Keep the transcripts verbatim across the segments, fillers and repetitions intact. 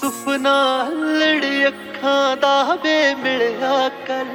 ਸੁਪਨਾ ਲੜ ਅੱਖਾਂ ਦਾ ਵੇ ਮਿਲਿਆ ਕਰ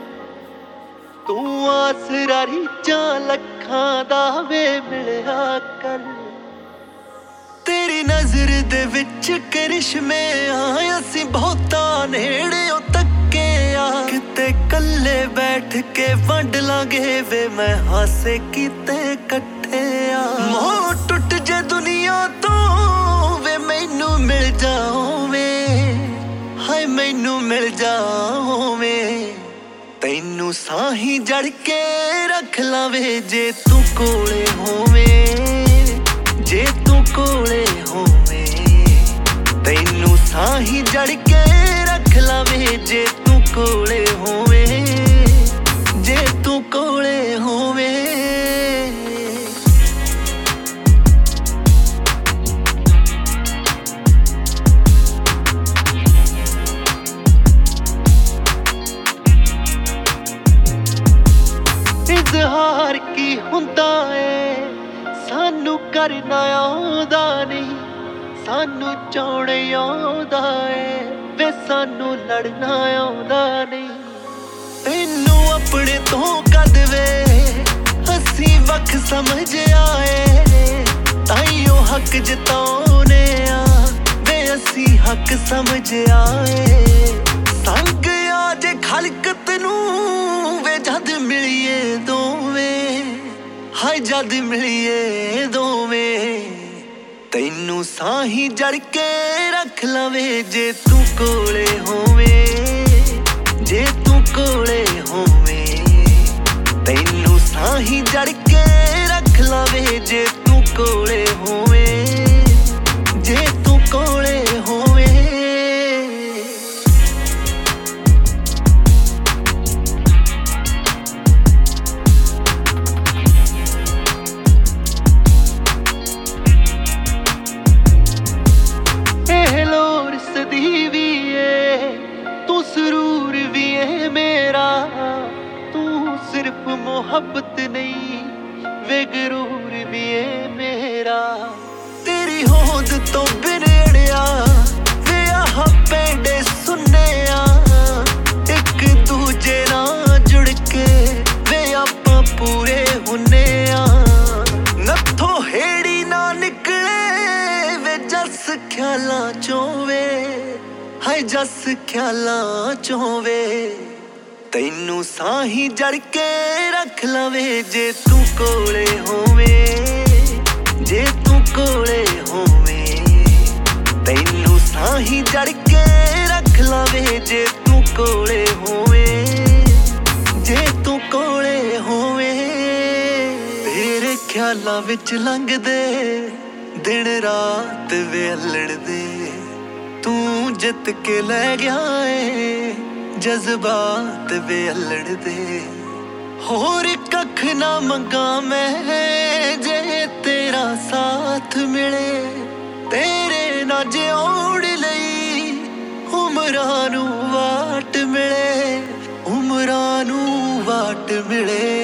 ਤੂੰ ਆਸਰਾ ਰੀਝਾਂ ਲੱਖਾਂ ਦਾ ਵੇ ਮਿਲਿਆ ਕਰ ਤੇਰੀ ਨਜ਼ਰ ਦੇ ਵਿੱਚ ਕਰਿਸ਼ਮੇ ਆ ਅਸੀਂ ਬਹੁਤਾ ਨੇੜਿਓਂ ਤੱਕੇ ਆ ਕਿਤੇ ਕੱਲੇ ਬੈਠ ਕੇ ਵੰਡ ਲਾਂਗੇ ਵੇ ਮੈਂ ਹਾਸੇ ਕੀਤੇ ਇਕੱਠੇ ਆ ਮੋਹ ਟੁੱਟ ਜੇ ਦੁਨੀਆ ਤੋਂ ਵੇ ਮੈਨੂੰ ਮਿਲ ਜਾਵੇਂ ਹਾਏ ਮੈਨੂੰ ਮਿਲ ਜਾਵੇਂ ਤੈਨੂੰ ਸਾਹੀਂ ਜੜ ਕੇ ਰੱਖ ਲਾਵੇ ਜੇ ਤੂੰ ਕੋਲੇ ਹੋਵੇਂ ਜੇ ਤੂੰ ਕੋਲੇ ਹੋਵੇਂ ਤੈਨੂੰ ਸਾਹੀਂ ਜੜ ਕੇ ਰੱਖ ਲਾਵੇ ਜੇ ਤੂੰ ਕੋਲੇ ਹੋਵੇਂ ਜੇ ਤੂੰ ਕੋਲੇ ਹੋਵੇਂ ਇਜ਼ਹਾਰ ਕੀ ਹੁੰਦਾ ਏ ਸਾਨੂੰ ਕਰਨਾ ਆਉਂਦਾ ਨਹੀਂ ਸਾਨੂੰ ਚਾਹੁਣਾ ਆਉਂਦਾ ਏ ਵੇ ਸਾਨੂੰ ਲੜਨਾ ਆਉਂਦਾ ਨਹੀਂ ਤੈਨੂੰ ਆਪਣੇ ਤੋਂ ਕਦ ਵੇ ਅਸੀਂ ਵੱਖ ਸਮਝ ਆਏ ਤਾਈਓ ਹੱਕ ਜਤਾਉਨੇ ਆ ਵੇ ਅਸੀਂ ਹੱਕ ਸਮਝ ਆਏ ਸੰਗ ਆ ਜੇ ਖਲਕਤ ਨੂੰ ਵੇ ਜਦ ਮਿਲੀਏ ਦੋਵੇਂ ਹਾਏ ਜਦ ਮਿਲੀਏ ਦੋਵੇਂ ਤੈਨੂੰ ਸਾਹੀਂ ਜੜ ਕੇ ਰੱਖ ਲਵੇ ਜੇ ਤੂੰ ਕੋਲੇ ਹੋਵੇਂ ਜੇ ਤੂੰ ਕੋਲੇ ਹੋਵੇਂ ਤੈਨੂੰ ਸਾਹੀਂ ਜੜ ਕੇ ਰੱਖ ਲਵੇ ਜੇ ਤੂੰ ਕੋਲੇ ਹੋਵੇਂ ਜੇ ਤੂੰ ਕੋਲੇ ਹੋਵੇਂ ਸਦੀ ਵੀ ਏ ਤੂੰ ਸਰੂਰ ਵੀ ਏ ਮੇਰਾ ਤੂੰ ਸਿਰਫ ਮੁਹੱਬਤ ਨਹੀਂ ਵੇ ਗਰੂਰ ਵੀ ਏ ਮੇਰਾ ਤੇਰੀ ਹੋਂਦ ਤੋਂ ਬਿਨੜਿਆ ਵੇ ਆਹ ਪੈਂਡੇ ਸੁਣਿਆ ਇੱਕ ਦੂਜੇ ਨਾਲ ਜੁੜ ਕੇ ਵੇ ਆਪਾਂ ਪੂਰੇ ਹੁੰਨੇ ਆ ਨੱਥੋਂ ਹੇੜੀ ਨਾ ਨਿਕਲੇ ਵੇ ਜਸ ਖਿਆਲਾਂ ਚੋਂ ਵੇ ਹਾਏ ਜਸ ਖਿਆਲਾਂ ਚੋਂ ਵੇ ਤੈਨੂੰ ਸਾਹੀਂ ਜੜ ਕੇ ਰੱਖ ਲਵੇ ਜੇ ਤੂੰ ਕੋਲੇ ਹੋਵੇਂ ਜੇ ਤੂੰ ਕੋਲੇ ਹੋਵੇਂ ਤੈਨੂੰ ਸਾਹੀਂ ਜੜ ਕੇ ਰੱਖ ਲਵੇ ਜੇ ਤੂੰ ਕੋਲੇ ਹੋਵੇਂ ਜੇ ਤੂੰ ਕੋਲੇ ਹੋਵੇਂ ਤੇਰੇ ਖਿਆਲਾਂ ਵਿੱਚ ਲੰਘਦੇ ਦਿਨ ਰਾਤ ਵੇ ਅਲੜਦੇ ਤੂੰ ਜਿੱਤ ਕੇ ਲੈ ਗਿਆ ਏ ਜਜ਼ਬਾਤ ਵੇ ਅਲੜਦੇ ਹੋਰ ਕੱਖ ਨਾ ਮੰਗਾ ਮੈਂ ਜੇ ਤੇਰਾ ਸਾਥ ਮਿਲੇ ਤੇਰੇ ਨਾਲ ਜਿਉਣ ਲਈ ਉਮਰਾਂ ਨੂੰ ਵਾਟ ਮਿਲੇ ਉਮਰਾਂ ਨੂੰ ਵਾਟ ਮਿਲੇ